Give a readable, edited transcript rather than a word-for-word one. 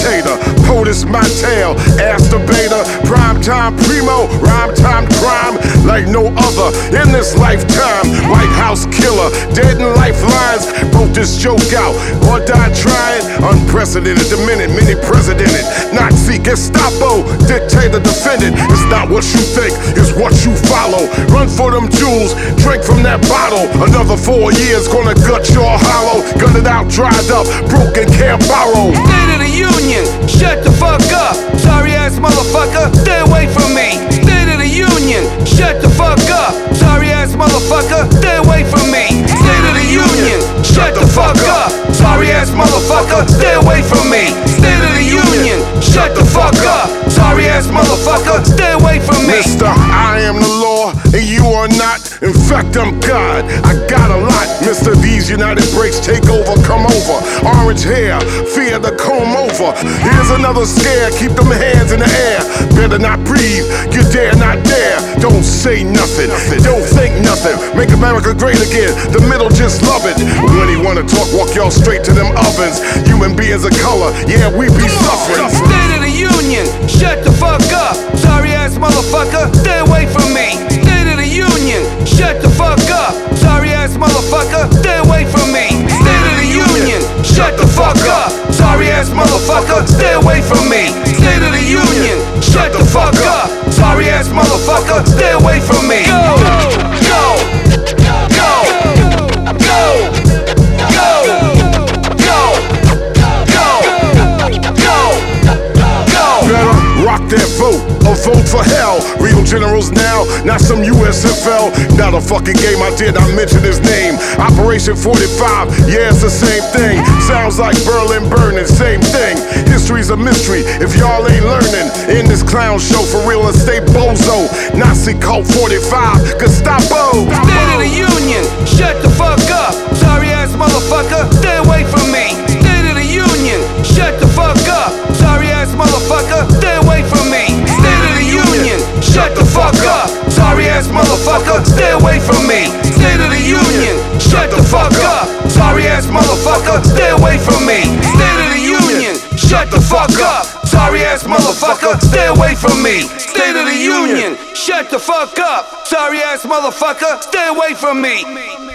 dictator. POTUS my tale, ask the beta. Prime time primo, rhyme time crime like no other in this lifetime. White House killer, dead in lifelines. Broke this joke out or died trying. Unprecedented, the minute, many presidented. Nazi, Gestapo, dictator, defendant. It's not what you think, it's what you follow. Run for them jewels, drink from that bottle. Another 4 years gonna gut your hollow. Gun it out, dried up, broken, can't borrow. State of the Union, shut the fuck up. Sorry ass motherfucker, stay away from me. State of the Union, shut the fuck up. Sorry ass motherfucker, stay away from me. State of the Union, shut the fuck up. Sorry ass motherfucker, stay away from me. State of the Union, shut the fuck up. Sorry ass motherfucker, stay away from me. Mister, I am the law and you are not. In fact, I'm God. I got a lot. Mister, these United Breaks take over, come over. Orange hair, fear the comb over. Here's another scare, keep them hands in the air. Better not breathe, you dare not dare. Don't say nothing, don't think nothing. Make America great again, the middle just love it. When he wanna talk, walk y'all straight to them ovens. Human beings of color, yeah, we be suffering. State of the Union, shut the fuck up. Sorry ass motherfucker, stay away from me. State of the Union, shut the fuck up. Sorry ass motherfucker, stay away from me. State of the Union, shut the fuck up. Sorry ass motherfucker, stay away from me. State of the Union, shut the fuck up. Sorry ass motherfucker, stay away from me. Go, go, go, go, go. Rock that vote, a vote for hell. Real generals now, not some USFL. Not a fucking game, I did not mention his name. Operation 45, yeah, it's the same thing. Sounds like Berlin burning, same thing. History's a mystery if y'all ain't learning. In this clown show for real estate bozo. Nazi cult 45, Gestapo. State of the Union, shut the fuck up. Sorry ass motherfucker, stay away from me. State of the Union, shut the fuck up. Sorry ass motherfucker, stay away from me. State of the Union, shut the fuck up. Sorry ass motherfucker, stay away from me. State of the Union, shut the fuck up. Sorry ass motherfucker, stay away from me. State of the Union, shut the fuck up. Sorry ass motherfucker, stay away from me. State of the Union, shut the fuck up. Sorry ass motherfucker, stay away from me.